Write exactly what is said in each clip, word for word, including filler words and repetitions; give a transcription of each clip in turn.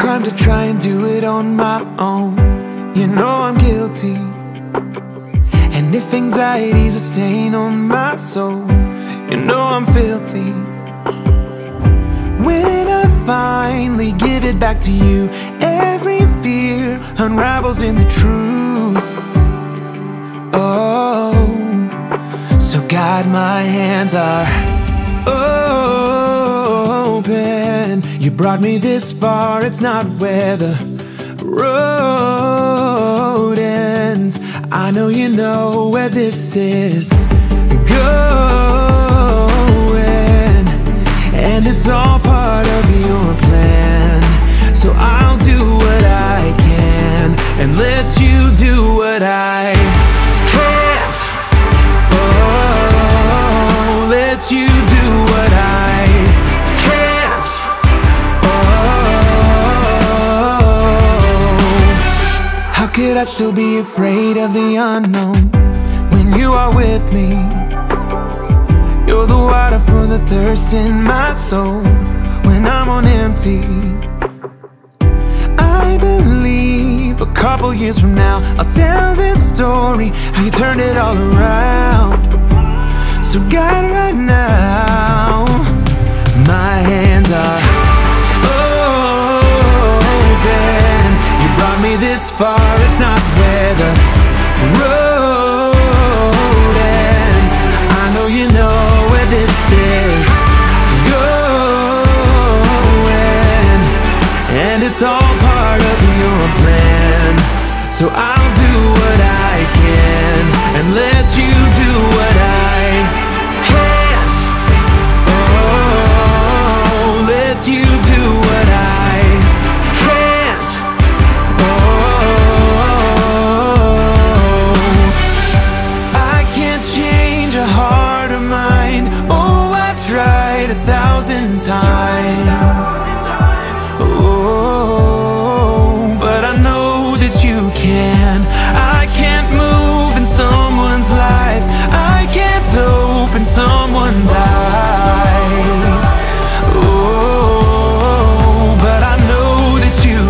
crime to try and do it on my own. You know I'm guilty, and if anxiety's a stain on my soul, you know I'm filthy. When I finally give it back to you, every fear unravels in the truth. Oh, so God, my hands are open. You brought me this far, it's not where the road ends. I know you know where this is going, and it's all part of your plan. So I'll do what I can and let you do what I can't. Oh, let you do what I can't. Oh, how could I still be afraid of the unknown when you are with me? You're the water for the thirst in my soul when I'm on empty. I believe a couple years from now I'll tell this story, how you turned it all around. So God, right now, my hands are open. You brought me this far, it's not where the road ends. I know you know where this is going, and it's all part of your plan. So I'll do what I can and let you do what I can't. Oh, let you do what I can't. Oh, I can't change a heart or mind. Oh, I've tried a thousand times. Oh, but I know that you can. I can't move in someone's life, I can't open someone's eyes. Oh, but I know that you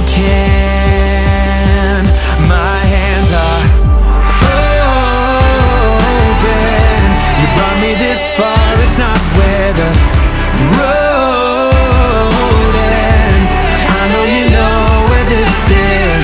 can. My hands are open. You brought me this far, it's not where the road ends. I know you know where this is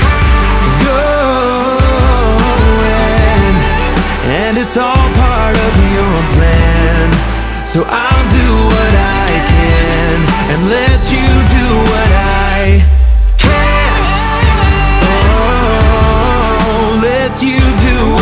going, and it's all part of your plan. So I'll do what I can and let you do what I can't. Oh, let you do